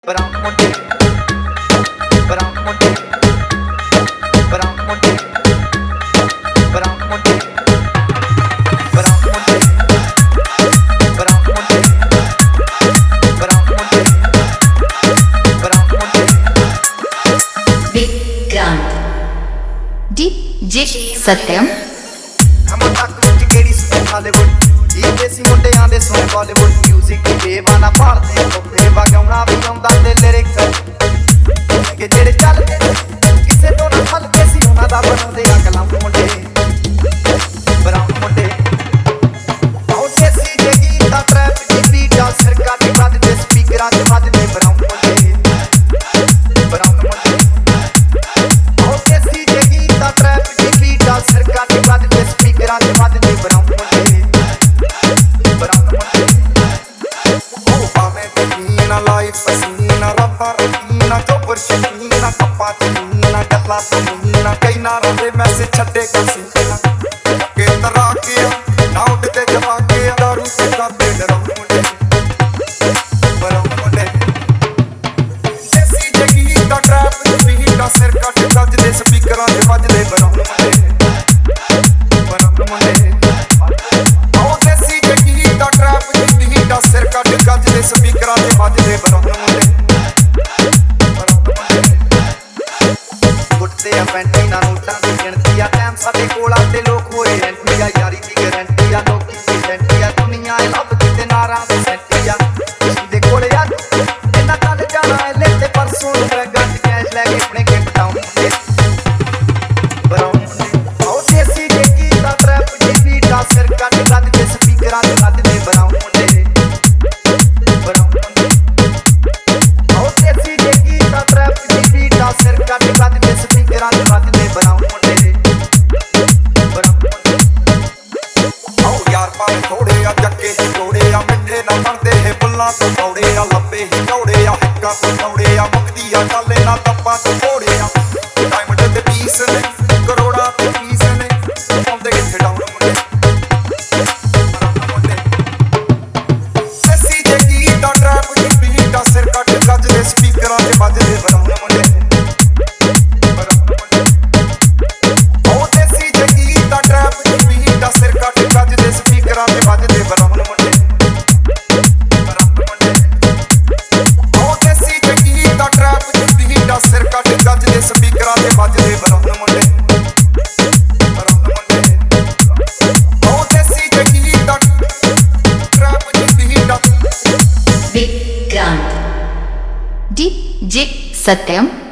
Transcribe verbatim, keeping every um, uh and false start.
Brown Monday, Brown Monday, Brown Monday, Brown Monday, Brown Monday, Brown Monday, Brown Monday, Brown Monday. Big Grant D J Satyam हम तक विच केड़ी सुने Hollywood ਇਹ ਦੇਸੀ ਮੁੰਡਿਆਂ ਦੇ ਸੋਹਣੇ ਬਾਲੀਵੁੱਡ ਮਿਊਜ਼ਿਕ ਦੀ ਬੇਵਾਨਾ ਭਾਲਦੇ ਕੋਫੇ ਵਗਾਉਣਾ ਵੀ ਆਉਂਦਾ ਤੇ ਲਿਰਿਕਸ ਕਿ ਜਿਹੜੇ ਚੱਲਦੇ ਕਿਸੇ ਤੋਂ ਨਾ ਹਲਕੇ ਸੀ ਉਹਨਾਂ ਦਾ ਬਣਾਉਂਦੇ ਆ ਕਲਮ ਮੁੰਡੇ ਬਰਾਊਨ ਮੁੰਡੇ ਉਹ ਦੇਸੀ ਜੇ ਗੀਤਾਂ ਟਰੈਪ ਦੀ ਬੀਟਾਂ ਸਰਕਾਰ ਦੇ ਵੱਜਦੇ ਸਪੀਕਰਾਂ ਤੇ ਵੱਜਦੇ ਬਰਾਊਨ ਮੁੰਡੇ ਬਰਾਊਨ ਮੁੰਡੇ ਉਹ ਦੇਸੀ ਜੇ ਗੀਤਾਂ ਟਰੈਪ ਦੀ ਬੀਟਾਂ ਸਰਕਾਰ ਦੇ ਵੱਜਦੇ ਸਪੀਕਰਾਂ ਤੇ ਵੱਜਦੇ ਬਰਾਊਨ ਮੁੰਡੇ Life pasina, rappa rapina, chopper shakina, kappa china, galla tumina, kai na rande message chhade kasina, ke tara ke na udde java ke daru ke kabe daro munde, baro munde, desi jagi da trap beat da sir kat kajde speakeran de vajde baro munde, baro munde, oh desi jagi da trap beat da sir kat kajde speakeran de vajde baro ਪੈਂਟੀ ਨਾ ਨੋਟਾਂ ਦੀ ਗਿਣਤੀ ਆ time ਸਾਡੇ ਕੋਲ ਆਤੇ ਲੋਕ ਹੋਏ ਰੈਂਟੀ ਆ ਯਾਰੀ ਦੀ ਗਾਰੰਟੀ ਆ ਲੋਕੀ ਦੀ ਸੈਂਟੀ ਆ ਦੁਨੀਆ ਇਹ ਲੱਭ ਕਿਤੇ ਨਾਰਾਂ ਦੇ ਸੈਂਟੀ ਆ ਤੁਸੀਂ ਦੇ ਕੋਲ ਯਾਰ ਇਹਨਾਂ ਕੱਲ ਜਾਣਾ ਐ ਲੈ ਤੇ ਪਰਸੋਂ ਨੂੰ ਬੈਗਾਂ ਚ ਕੈਸ਼ ਲੈ ਕੇ ਆਪਣੇ ਕੇ ਪਟਾਉਂ ਮੁੰਡੇ ਬਰਾਉਨ ਮੁੰਡੇ ਉਹ ਦੇਸੀ ਜੇ ਗੀਤਾਂ ਟਰੈਪ ਦੀ ਬੀਟਾਂ ਸਿਰ ਕੱਟ ਕੱਟ ਕੇ ਸਪੀਕਰਾਂ ਤੇ ਵੱਜਦੇ ਬਰਾਉਨ ਮੁੰਡੇ ਬਰਾਉਨ ਮੁੰਡੇ ਉਹ ਦੇਸੀ ਜੇ ਗੀਤਾਂ ਟਰੈਪ ਦੀ ਬੀਟਾਂ ਸਿਰ ਕੱਟ ਕੱਟ ਕੇ ਸਪੀਕਰਾਂ ਤੇ ਵੱਜਦੇ ਬਰਾਊਨ ਮੁੰਡੇ ਬਰਾਊਨ ਮੁੰਡੇ ਆਓ ਯਾਰ ਭਾਵੇਂ ਥੋੜੇ ਆ ਜੱਕੇ ਜੋੜੇ ਆ ਮਿੱਠੇ ਨਾ ਬਣਦੇ ਇਹ ਬੁੱਲਾਂ ਤੋਂ ਦੌੜੇ ਆ ਲੱਭੇ ਹੀ ਚੌੜੇ ਆ ਹਿੱਕਾਂ ਤੋਂ ਚੌੜੇ ਆ ਮੁਕਦੀ ਆ ਕਾਲੇ ਨਾ ਤੱਪਾਂ ਤੋਂ ਥੋੜੇ ਆ ਡਾਇਮੰਡ ਦੇ ਪੀਸ ਨੇ ਕਰੋੜਾਂ ਤੇ ਪੀਸ ਨੇ ਆਉਂਦੇ ਕਿੱਥੇ ਡਾਊਨ ਮੁੰਡੇ ਬਰਾਊਨ ਮੁੰਡੇ ਐਸੀ ਜੇ ਗੀਤਾਂ ਟਰੈਪ ਦੀ ਬੀਟਾਂ ਸਿਰ ਕੱਟ ਗੱਜਦੇ ਸਪੀਕਰਾਂ ਤੇ ਵੱਜਦੇ ਬਰਾਊਨ ਮੁੰਡੇ ਸਪੀਕਰਾਂ ਤੇ ਵੱਜਦੇ ਬਰਾਊਨ ਮੁੰਡੇ ਬਰਾਊਨ ਮੁੰਡੇ ਉਹ ਦੇਸੀ ਜਗੀ ਦਾ ਟਰੈਪ ਦੀ ਬੀਟਾਂ ਸਿਰ ਕੱਟ ਗੱਜਦੇ ਸਪੀਕਰਾਂ ਤੇ ਵੱਜਦੇ ਬਰਾਊਨ ਮੁੰਡੇ ਬਰਾਊਨ ਮੁੰਡੇ ਉਹ ਦੇਸੀ ਜਗੀ ਦਾ ਟਰੈਪ ਦੀ ਬੀਟਾਂ Big Grant D J Satyam